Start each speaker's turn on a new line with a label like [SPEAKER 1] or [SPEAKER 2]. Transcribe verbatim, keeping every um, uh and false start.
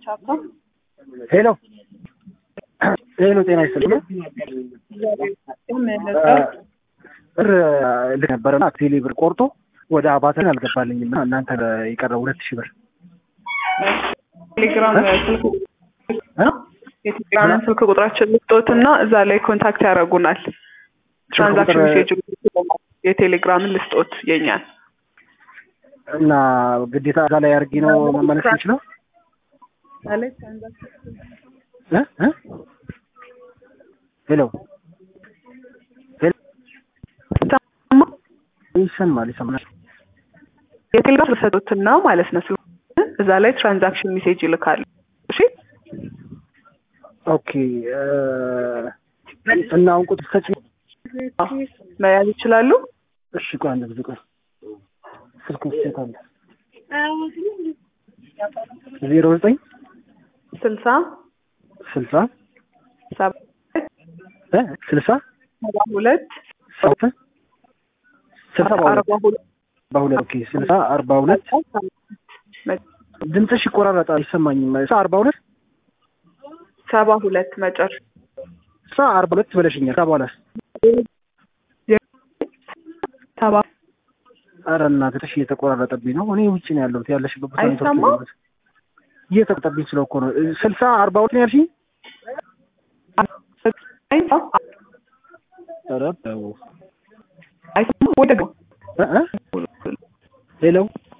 [SPEAKER 1] ሄሎ ሄሎ ጤና ይስጥልኝ። ብር ልክ ነበርና ቴሌ ብር ቆርጦ ወደ አባተን አልገባልኝም እና እናንተ የቀረው ሁለት ሺህ ብር
[SPEAKER 2] ቴሌግራም ስልክ እ የቴሌግራም ስልክ ቁጥራችን ልስጦትና እዛ ላይ ኮንታክት ያደርጉናል። ትራንዛክሽን ሜሴጅ የቴሌግራምን ልስጦት የኛን
[SPEAKER 1] እና ግዴታ እዛ ላይ አድርጊ ነው መመለስ ይችላል
[SPEAKER 2] አለ ትራንዛክሽን
[SPEAKER 1] እ እ ሄሎ ይሰማል ይሰማል
[SPEAKER 2] የቴሌግራም ልስጦትና ማለት ነው። እዛ ላይ ትራንዛክሽን ሜሴጅ ይልካል። እሺ
[SPEAKER 1] ኦኬ እና አሁን ቁጥር ሰጪ
[SPEAKER 2] መያዝ ይችላሉ።
[SPEAKER 1] እሺ ቆይ አንድ ጊዜ ቆይ ስልኩን ሰጣለ ዜሮ ዘጠኝ
[SPEAKER 2] ስልሳ
[SPEAKER 1] ስልሳ
[SPEAKER 2] ሰባ
[SPEAKER 1] እ ስልሳ
[SPEAKER 2] ሰባ ሁለት
[SPEAKER 1] ሰባ ስልሳ አርባ ሁለት በሁለት ኦኬ ስልሳ አርባ ሁለት ድምፅሽ ይቆራረጣል አይሰማኝም። አርባ ሁለት
[SPEAKER 2] ሰባ ሁለት መጨረሻ
[SPEAKER 1] ሳ አርባ ሁለት ብለሽኛል። ሰባ ሁለት
[SPEAKER 2] ሰባ
[SPEAKER 1] ኧረ እናትሽ እየተቆራረጠብኝ ነው። እኔ ውጪ ነው ያለሁት ያለሽበት ቦታ ነው
[SPEAKER 2] አይሰማም።
[SPEAKER 1] እየተቆራረጠብኝ ስለሆነ እኮ ነው። ስልሳ አርባ ሁለት ነው ያልሽኝ? ኧረ ተው
[SPEAKER 2] አይሰማም ወይ ደግሞ
[SPEAKER 1] እ እ ሄሎ